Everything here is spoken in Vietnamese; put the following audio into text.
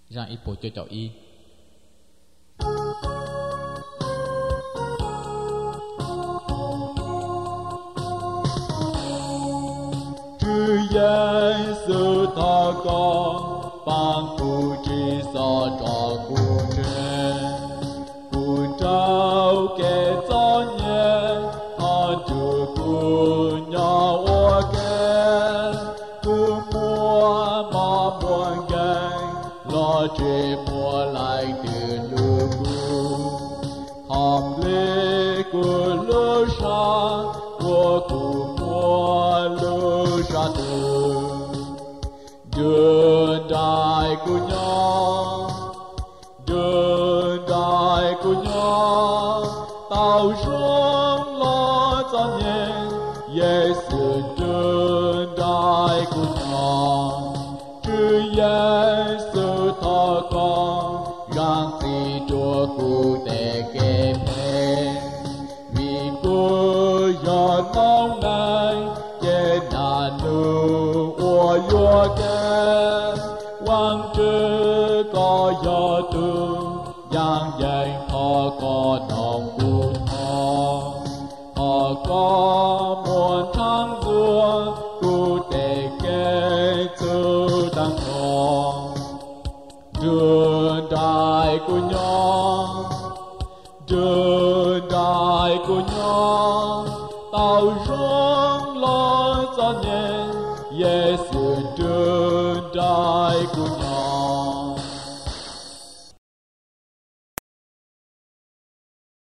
Ra ít bộ cho cháu y. Chúa Giêsu ta con ban phụ chỉ so cho cụ trao kẻ cho nhé họ chủ cụ nhỏ ô kẻ cụ mua mà buồn gánh lo chế mua lại từ lưu cụ hòm lê của lưu sa của cụ mua lưu sa từ đường đại của nhau đường đại của nhau tao sống lo cho nhé Giêsu đường đại của nhau Chúa Giêsu thọ con gắng gì chúa cụ để kề mê vì cô giờ nông này chế nà nu ô yô kê quang chư có gió tu giang dành họ có nông cụ họ có muốn thắng vua cụ để kê chư tăng con đường đại của nhau đường đại của nhau tao sống lo cho nhé Giêsu